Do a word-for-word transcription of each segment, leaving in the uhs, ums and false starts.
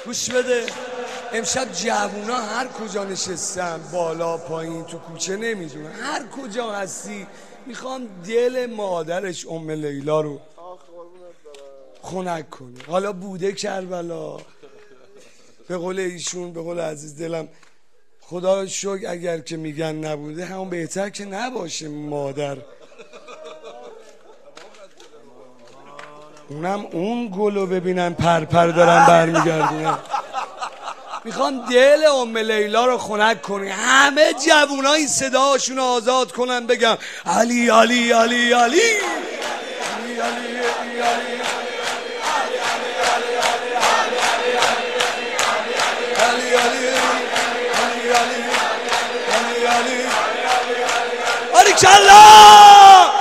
گوش بده. امشب جوونا هر کجا نشستن، بالا پایین تو کوچه نمیدونن، هر کجا هستی میخوام دل مادرش ام لیلا رو خنک کنی. حالا بوده کربلا، به قول ایشون، به قول عزیز دلم، خدا شکر اگر که میگن نبوده همون بهتر که نباشه. مادر اونم اون گلو ببینن پرپر دارن برمیگردونن. میخوام دل ام لیلا رو خنک کنی. همه جوونا این صداشون آزاد کنن بگم علی علی علی علی علی علی علی باریکالله.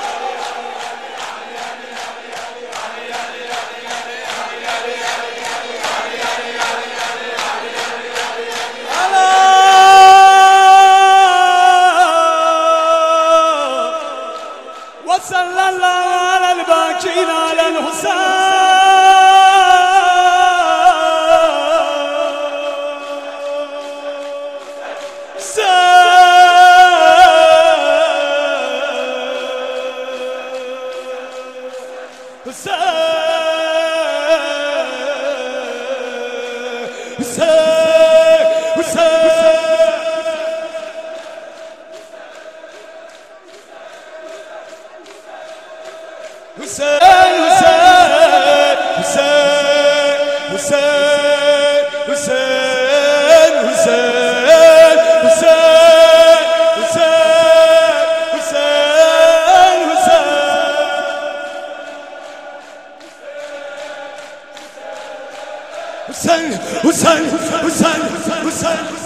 وصلى الله على الباكين على الحسين. Hussein, Hussein, Hussein, Hussein, Hussein.